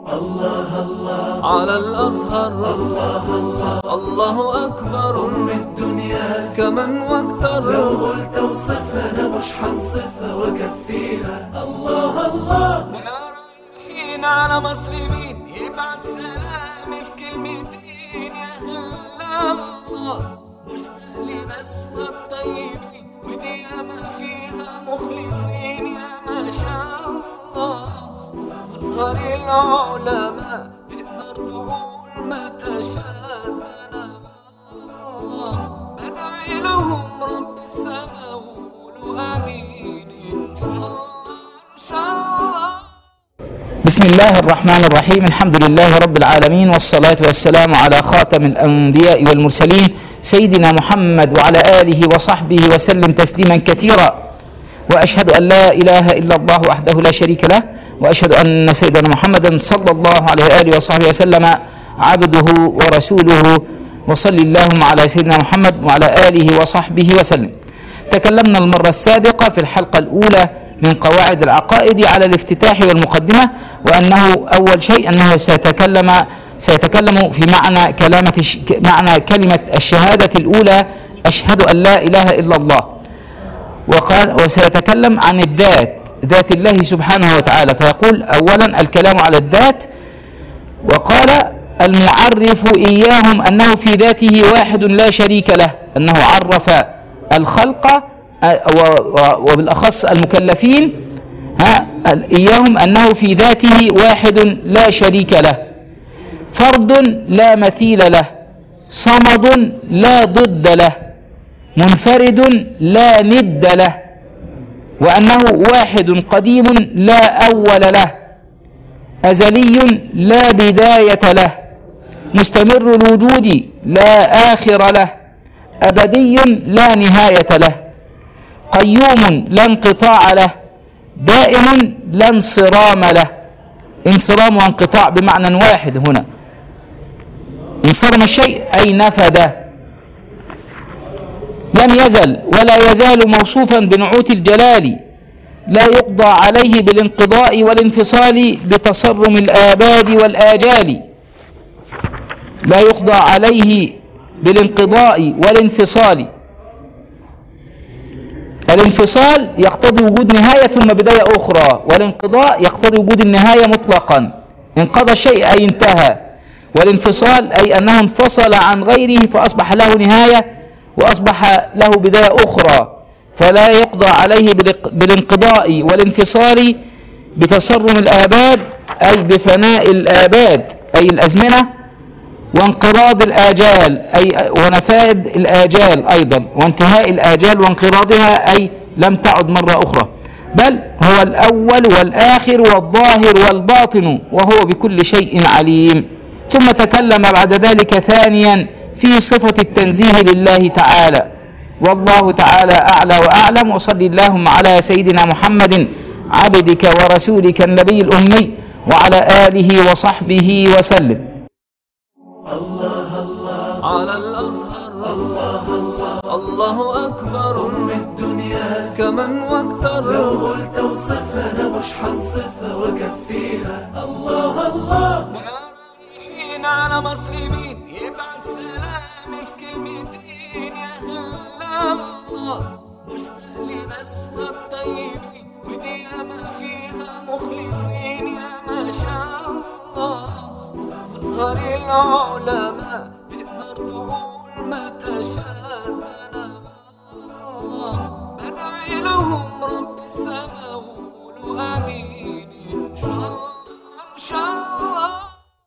الله الله على الأزهر، الله الله الله أكبر أم الدنيا كمن واكتر. لو قلت اوصفها أنا مش حنصفها وكفيها. الله الله ويا رايحين على مصر مين يبعت سلامي في كلمتين؟ يا هلا الله مشتاق لناسها الطيبين ودي ياما فيها مخلصين. يا ما شاء الله أزهر العلماء تقدر تقول ما تشاء. بدعي لهم رب السماء وقولوا آمين إن شاء الله إن شاء الله. بسم الله الرحمن الرحيم. الحمد لله رب العالمين، والصلاة والسلام على خاتم الأنبياء والمرسلين سيدنا محمد وعلى آله وصحبه وسلم تسليما كثيرا. وأشهد أن لا إله إلا الله وحده لا شريك له، وأشهد أن سيدنا محمدا صلى الله عليه وآله وصحبه وسلم عبده ورسوله. وصلي اللهم على سيدنا محمد وعلى آله وصحبه وسلم. تكلمنا المرة السابقة في الحلقة الأولى من قواعد العقائد على الافتتاح والمقدمة، وأنه أول شيء أنه سيتكلم في معنى كلمة الشهادة الأولى، أشهد أن لا إله إلا الله. وسيتكلم عن ذات الله سبحانه وتعالى، فيقول أولا الكلام على الذات. وقال المعرف إياهم أنه في ذاته واحد لا شريك له، أنه عرف الخلق وبالأخص المكلفين إياهم أنه في ذاته واحد لا شريك له، فرد لا مثيل له، صمد لا ضد له، منفرد لا ند له، وأنه واحد قديم لا أول له، أزلي لا بداية له، مستمر الوجود لا آخر له، أبدي لا نهاية له، قيوم لا انقطاع له، دائم لا انصرام له. انصرام وانقطاع بمعنى واحد هنا. انصرم الشيء أي نفذ. لم يزل ولا يزال موصوفا بنعوت الجلال، لا يقضى عليه بالانقضاء والانفصال بتصرم الآباد والآجال. لا يقضى عليه بالانقضاء والانفصال. الانفصال يقتضي وجود نهاية ثم بداية أخرى، والانقضاء يقتضي وجود النهاية مطلقا. انقضى الشيء أي انتهى، والانفصال أي أنه انفصل عن غيره فأصبح له نهاية وأصبح له بداية أخرى. فلا يقضى عليه بالانقضاء والانفصال بتصرم الآباد أي بفناء الآباد أي الأزمنة، وانقراض الآجال أي ونفاد الآجال أيضا، وانتهاء الآجال وانقراضها أي لم تعد مرة أخرى، بل هو الأول والآخر والظاهر والباطن وهو بكل شيء عليم. ثم تكلم بعد ذلك ثانيا في صفة التنزيه لله تعالى، والله تعالى أعلى وأعلم. وصلي اللهم على سيدنا محمد عبدك ورسولك النبي الأمي وعلى آله وصحبه وسلم. الله الله على الأزهر، الله الله الله أكبر أم الدنيا كمن واكتر. لو قلت اوصفها أنا مش حنصفها وكفيها. الله الله ويا رايحين على مصر مين يبعت سلامي في كلمتين؟ يا هلا الله مشتاق لناسها الطيبين ودي ياما فيها مخلصين. يا ما شاء الله أزهر العلماء تقدر تقول ما تشاء.